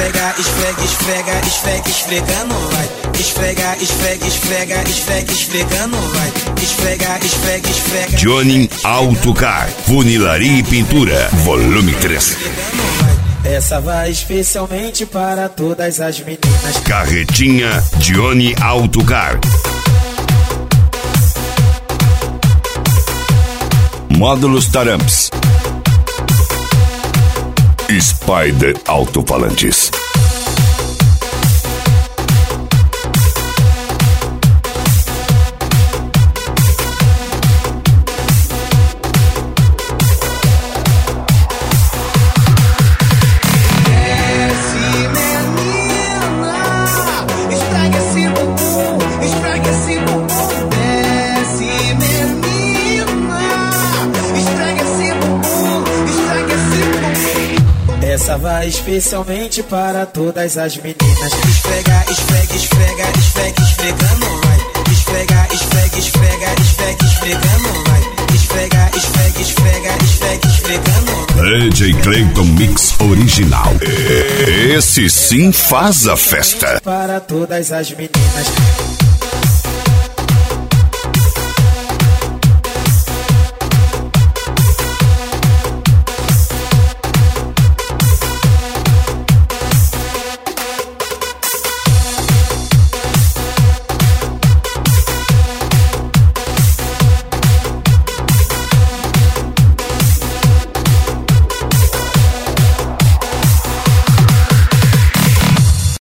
Esfrega, esfrega, esfrega, esfrega, esfregando, vai. Esfrega, esfrega, esfrega, esfrega, esfregando, vai. Esfrega, esfrega, esfrega. Johnny Autocar, funilaria e pintura, volume 3. Essa vai especialmente para todas as meninas. Carretinha Johnny Autocar. Módulos Taramps. Spider Altofalantes. Essa vai especialmente para todas as meninas. Esfrega, esfrega, esfrega, esfrega, esfregando, vai. Esfrega, esfrega, esfrega, esfrega, esfregando, vai. Esfrega, esfrega, esfrega, esfrega, esfregando. DJ Clayton Mix Original. Esse sim faz a festa. Para todas as meninas.